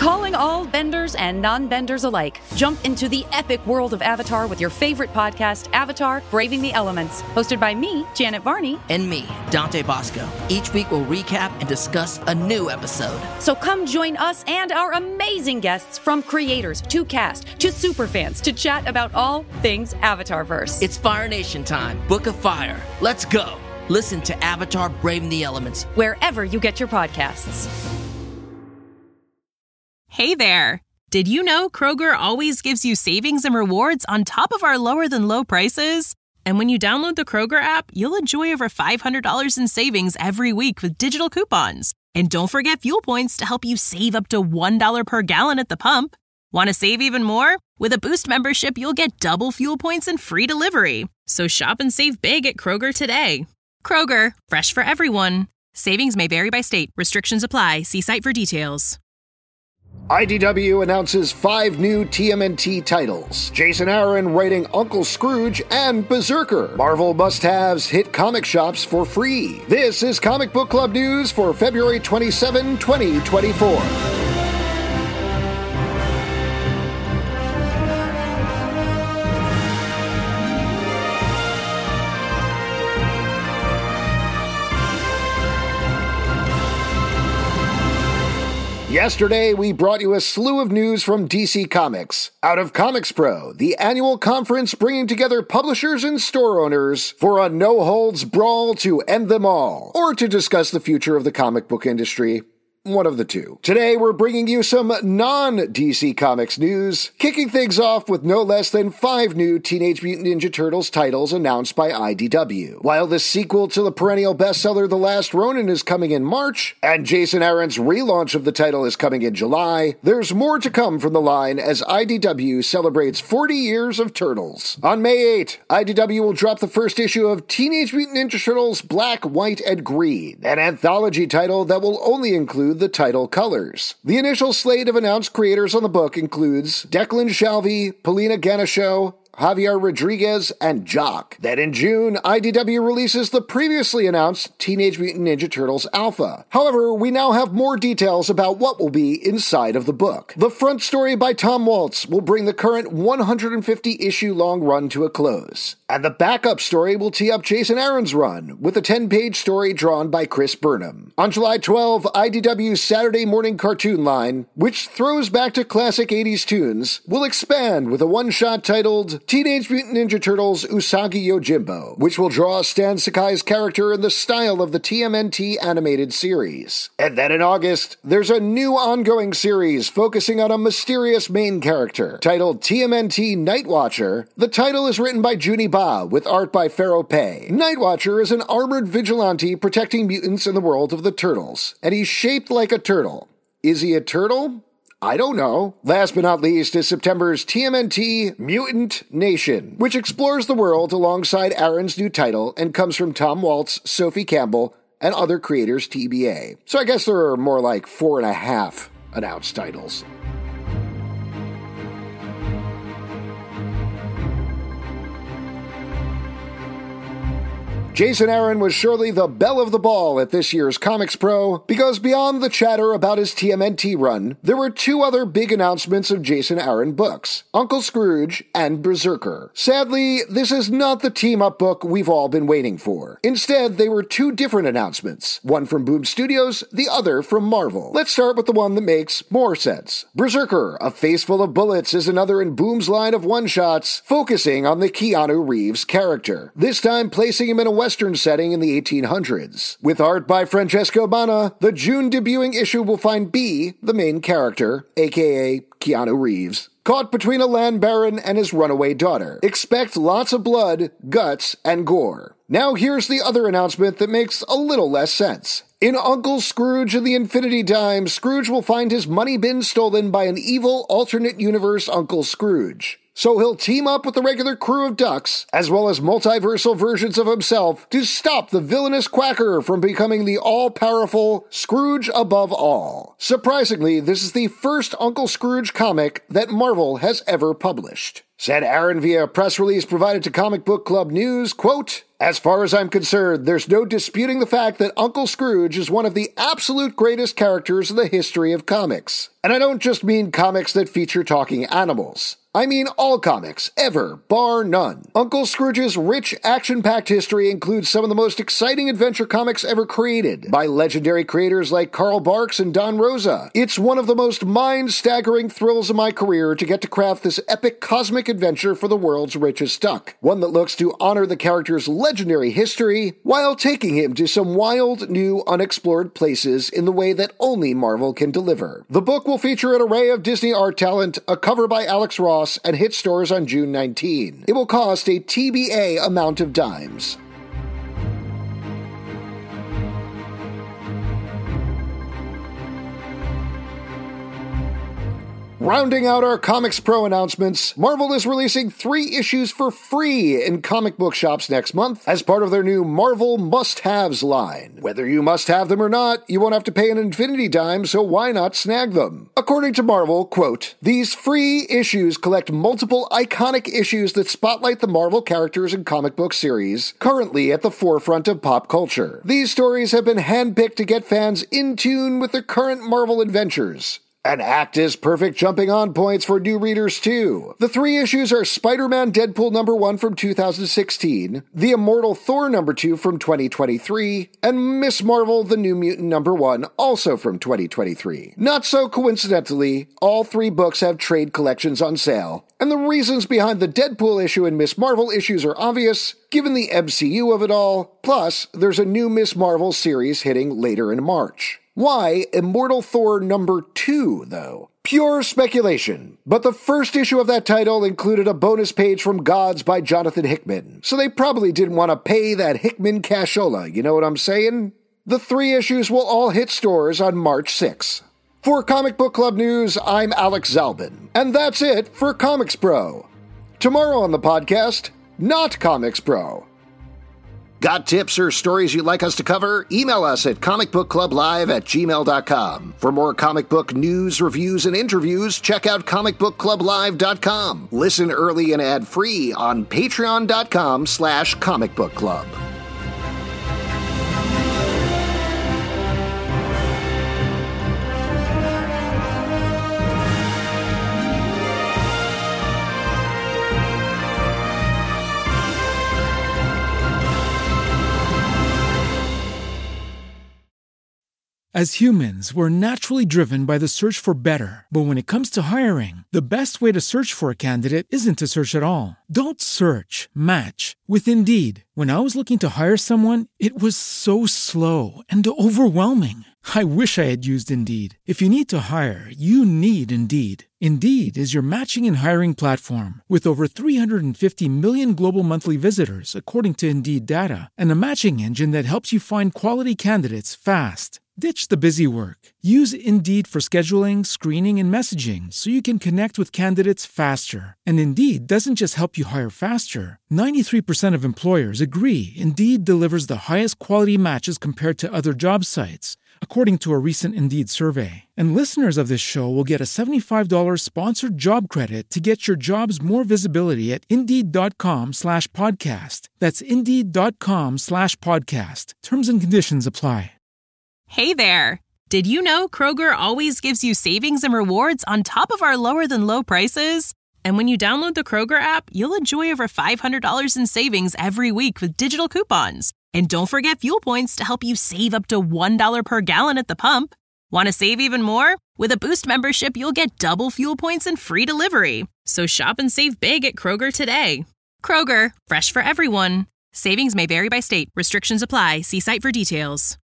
Calling all benders and non-benders alike. Jump into the epic world of Avatar with your favorite podcast, Avatar: Braving the Elements. Hosted by me, Janet Varney. And me, Dante Bosco. Each week we'll recap and discuss a new episode. So come join us and our amazing guests, from creators to cast to superfans, to chat about all things Avatarverse. It's Fire Nation time. Book of Fire. Let's go. Listen to Avatar: Braving the Elements wherever you get your podcasts. Hey there! Did you know Kroger always gives you savings and rewards on top of our lower-than-low prices? And when you download the Kroger app, you'll enjoy over $500 in savings every week with digital coupons. And don't forget fuel points to help you save up to $1 per gallon at the pump. Want to save even more? With a Boost membership, you'll get double fuel points and free delivery. So shop and save big at Kroger today. Kroger, fresh for everyone. Savings may vary by state. Restrictions apply. See site for details. IDW announces 5 new TMNT titles. Jason Aaron writing Uncle Scrooge and Berserker. Marvel must-haves hit comic shops for free. This is Comic Book Club News for February 27, 2024. Yesterday, we brought you a slew of news from DC Comics. Out of Comics Pro, the annual conference bringing together publishers and store owners for a no-holds brawl to end them all, or to discuss the future of the comic book industry. One of the two. Today, we're bringing you some non-DC Comics news, kicking things off with no less than 5 new Teenage Mutant Ninja Turtles titles announced by IDW. While the sequel to the perennial bestseller The Last Ronin is coming in March, and Jason Aaron's relaunch of the title is coming in July, there's more to come from the line as IDW celebrates 40 years of Turtles. On May 8, IDW will drop the first issue of Teenage Mutant Ninja Turtles Black, White, and Green, an anthology title that will only include the title colors. The initial slate of announced creators on the book includes Declan Shalvey, Polina Ganesho, Javier Rodriguez, and Jock. Then in June, IDW releases the previously announced Teenage Mutant Ninja Turtles Alpha. However, we now have more details about what will be inside of the book. The front story by Tom Waltz will bring the current 150-issue-long run to a close. And the backup story will tee up Jason Aaron's run, with a 10-page story drawn by Chris Burnham. On July 12, IDW's Saturday morning cartoon line, which throws back to classic 80s tunes, will expand with a one-shot titled Teenage Mutant Ninja Turtles Usagi Yojimbo, which will draw Stan Sakai's character in the style of the TMNT animated series. And then in August, there's a new ongoing series focusing on a mysterious main character, titled TMNT Nightwatcher. The title is written by Juni Ba, with art by Pharaoh Pei. Nightwatcher is an armored vigilante protecting mutants in the world of the Turtles, and he's shaped like a turtle. Is he a turtle? I don't know. Last but not least is September's TMNT Mutant Nation, which explores the world alongside Aaron's new title and comes from Tom Waltz, Sophie Campbell, and other creators TBA. So I guess there are more like 4.5 announced titles. Jason Aaron was surely the belle of the ball at this year's Comics Pro, because beyond the chatter about his TMNT run, there were 2 other big announcements of Jason Aaron books, Uncle Scrooge and Berserker. Sadly, this is not the team-up book we've all been waiting for. Instead, they were 2 different announcements, one from Boom Studios, the other from Marvel. Let's start with the one that makes more sense. Berserker, A Face Full of Bullets, is another in Boom's line of one-shots, focusing on the Keanu Reeves character, this time placing him in a Western setting in the 1800s. With art by Francesco Banna, the June debuting issue will find B, the main character, aka Keanu Reeves, caught between a land baron and his runaway daughter. Expect lots of blood, guts, and gore. Now here's the other announcement that makes a little less sense. In Uncle Scrooge and the Infinity Dime, Scrooge will find his money bin stolen by an evil alternate universe Uncle Scrooge. So he'll team up with the regular crew of ducks, as well as multiversal versions of himself, to stop the villainous quacker from becoming the all-powerful Scrooge above all. Surprisingly, this is the first Uncle Scrooge comic that Marvel has ever published. Said Aaron via a press release provided to Comic Book Club News, quote, "As far as I'm concerned, there's no disputing the fact that Uncle Scrooge is one of the absolute greatest characters in the history of comics. And I don't just mean comics that feature talking animals. I mean all comics, ever, bar none. Uncle Scrooge's rich, action-packed history includes some of the most exciting adventure comics ever created by legendary creators like Carl Barks and Don Rosa. It's one of the most mind-staggering thrills of my career to get to craft this epic cosmic adventure for the world's richest duck. One that looks to honor the character's legendary history while taking him to some wild, new, unexplored places in the way that only Marvel can deliver. The book will feature an array of Disney art talent, a cover by Alex Ross, and hit stores on June 19. It will cost a TBA amount of dimes. Rounding out our Comics Pro announcements, Marvel is releasing 3 issues for free in comic book shops next month as part of their new Marvel Must-Haves line. Whether you must have them or not, you won't have to pay an infinity dime, so why not snag them? According to Marvel, quote, "These free issues collect multiple iconic issues that spotlight the Marvel characters and comic book series currently at the forefront of pop culture. These stories have been handpicked to get fans in tune with the current Marvel adventures and act as perfect jumping-on points for new readers, too. The 3 issues are Spider-Man Deadpool #1 from 2016, The Immortal Thor #2 from 2023, and Miss Marvel The New Mutant #1, also from 2023. Not so coincidentally, all 3 books have trade collections on sale, and the reasons behind the Deadpool issue and Miss Marvel issues are obvious, given the MCU of it all, plus there's a new Miss Marvel series hitting later in March. Why Immortal Thor #2, though? Pure speculation, but the first issue of that title included a bonus page from Gods by Jonathan Hickman, so they probably didn't want to pay that Hickman cashola, you know what I'm saying? The 3 issues will all hit stores on March 6th. For Comic Book Club News, I'm Alex Zalbin, and that's it for Comics Pro. Tomorrow on the podcast, not Comics Pro. Got tips or stories you'd like us to cover? Email us at comicbookclublive@gmail.com. For more comic book news, reviews, and interviews, check out comicbookclublive.com. Listen early and ad-free on patreon.com/comicbookclub. As humans, we're naturally driven by the search for better. But when it comes to hiring, the best way to search for a candidate isn't to search at all. Don't search, match with Indeed. When I was looking to hire someone, it was so slow and overwhelming. I wish I had used Indeed. If you need to hire, you need Indeed. Indeed is your matching and hiring platform with over 350 million global monthly visitors, according to Indeed data, and a matching engine that helps you find quality candidates fast. Ditch the busy work. Use Indeed for scheduling, screening, and messaging so you can connect with candidates faster. And Indeed doesn't just help you hire faster. 93% of employers agree Indeed delivers the highest quality matches compared to other job sites, according to a recent Indeed survey. And listeners of this show will get a $75 sponsored job credit to get your jobs more visibility at Indeed.com/podcast. That's Indeed.com/podcast. Terms and conditions apply. Hey there! Did you know Kroger always gives you savings and rewards on top of our lower-than-low prices? And when you download the Kroger app, you'll enjoy over $500 in savings every week with digital coupons. And don't forget fuel points to help you save up to $1 per gallon at the pump. Want to save even more? With a Boost membership, you'll get double fuel points and free delivery. So shop and save big at Kroger today. Kroger, fresh for everyone. Savings may vary by state. Restrictions apply. See site for details.